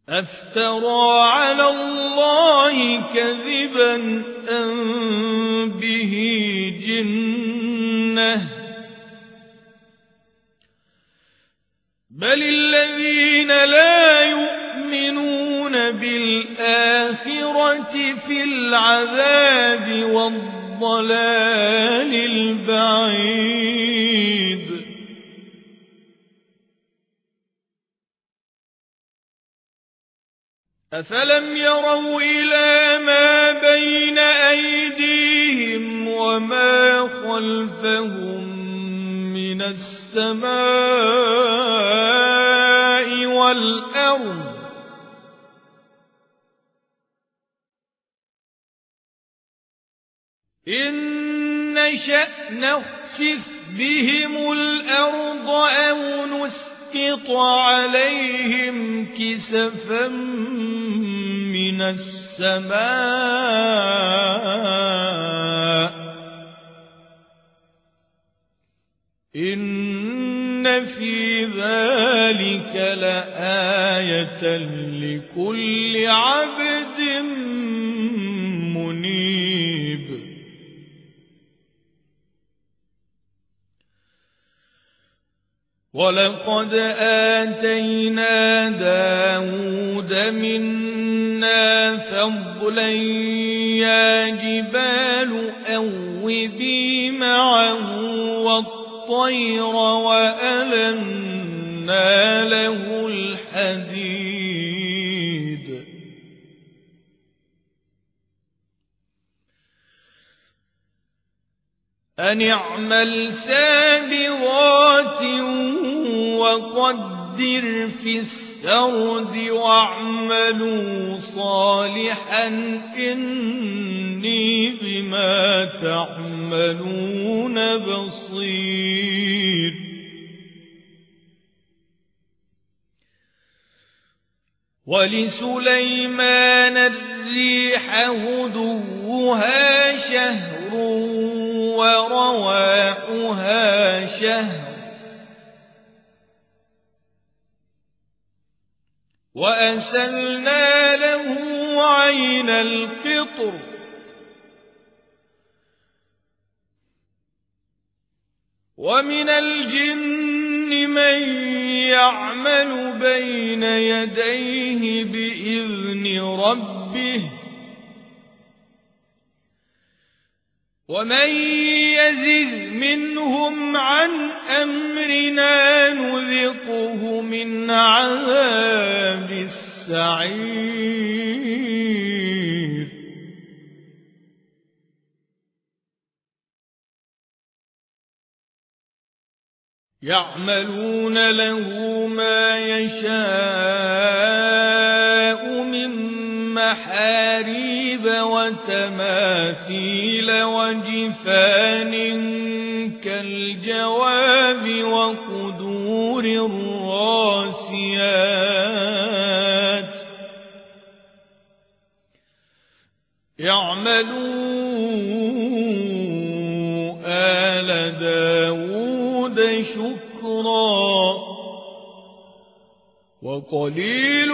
أفترى على الله كذبا أم به جنة بل الذين لا يؤمنون بالآخرة في العذاب والضلال البعيد أفلم يروا إلى ما بين أيديهم وما خلفهم من السماء والأرض إن نشأ نخسف بهم الأرض أو نسقط عليهم كسفا من السماء إن في ذلك لآية لكل عبد منيب ولقد آتينا داود منا فضلا يا جبال أوبي معه والطير وألنا له الحديد أن اعمل سابغات وقدر في السرد واعملوا صالحا إني بما تعملون بصير ولسليمان الريح غدوها شهر ورواحها شهر وأسلنا له عين القطر ومن الجن من يعمل بين يديه بإذن ربه ومن يزغ منهم عن أمرنا نذقه من عذاب السعير يعملون له ما يشاء من محاريب وتماثيل وجفان كالجواب وقدور الراسيات يعملوا آل داود شكرا وقليل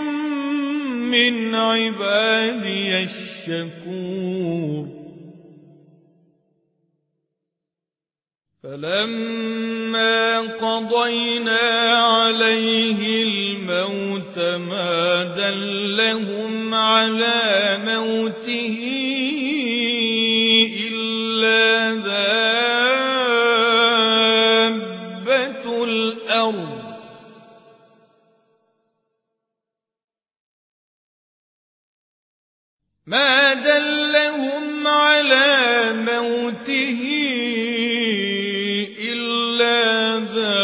من عبادي الشكور فلما قضينا عليه الموت ما دلهم على موته إلا دابة الأرض ما دلهم على موته إلا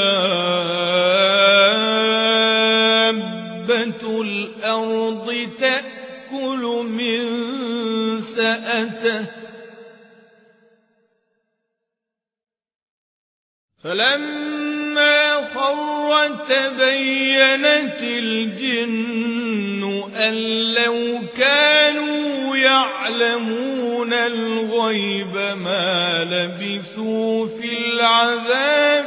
دابة الأرض تأكل من سأته فلما خر تبينت الجن أن لو كانوا يعلمون الغيب ما لبثوا في العذاب